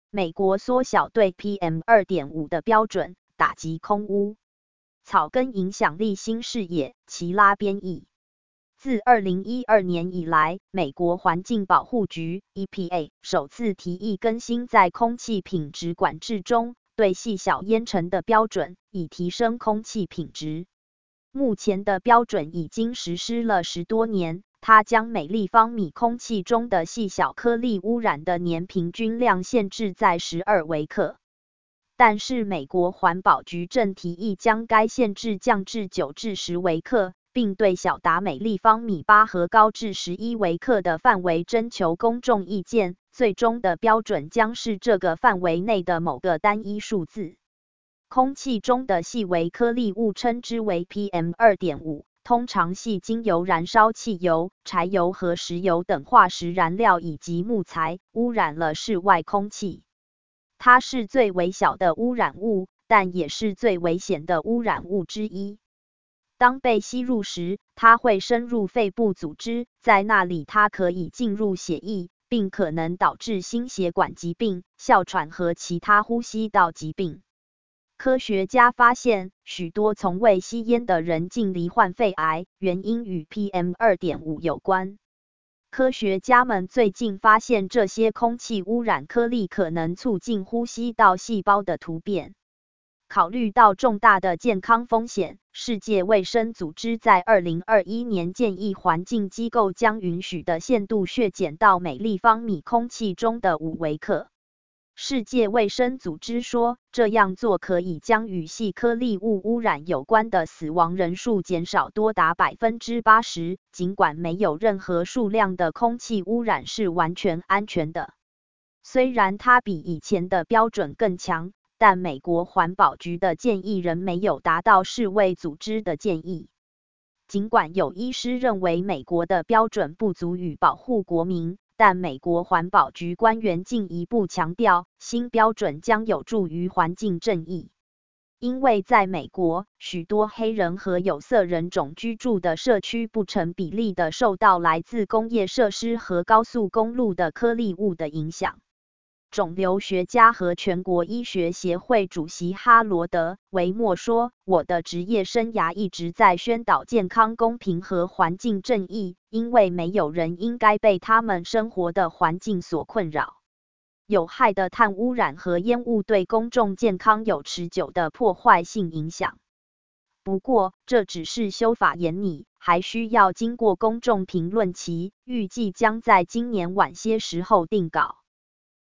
美国缩小对 PM2.5 的标准，打击空污。草根影响力新视野，齐拉编译。自2012年以来，美国环境保护局 EPA 首次提议更新在空气品质管制中对细小烟尘的标准，以提升空气品质。目前的标准已经实施了10多年，它将每立方米空气中的细小颗粒污染的年平均量限制在12微克。但是美国环保局正提议将该限制降至9至10微克，并对小达每立方米8和高至11微克的范围征求公众意见，最终的标准将是这个范围内的某个单一数字。空气中的细微颗粒物称之为 PM2.5， 通常系经由燃烧汽油、柴油和石油等化石燃料以及木材，污染了室外空气。它是最微小的污染物，但也是最危险的污染物之一。当被吸入时，它会深入肺部组织，在那里它可以进入血液，并可能导致心血管疾病、哮喘和其他呼吸道疾病。科学家发现，许多从未吸烟的人竟罹患肺癌，原因与 PM2.5 有关。科学家们最近发现这些空气污染颗粒可能促进呼吸道细胞的突变。考虑到重大的健康风险，世界卫生组织在2021年建议环境机构将允许的限度削减到每立方米空气中的5微克。世界卫生组织说，这样做可以将与细颗粒物污染有关的死亡人数减少多达 80%， 尽管没有任何数量的空气污染是完全安全的。虽然它比以前的标准更强，但美国环保局的建议仍没有达到世卫组织的建议。尽管有医师认为美国的标准不足以保护国民，但美国环保局官员进一步强调，新标准将有助于环境正义。因为在美国，许多黑人和有色人种居住的社区不成比例地受到来自工业设施和高速公路的颗粒物的影响。肿瘤学家和全国医学协会主席哈罗德·维默说，我的职业生涯一直在宣导健康公平和环境正义，因为没有人应该被他们生活的环境所困扰。有害的碳污染和烟雾对公众健康有持久的破坏性影响。不过，这只是修法研拟，还需要经过公众评论期，预计将在今年晚些时候定稿。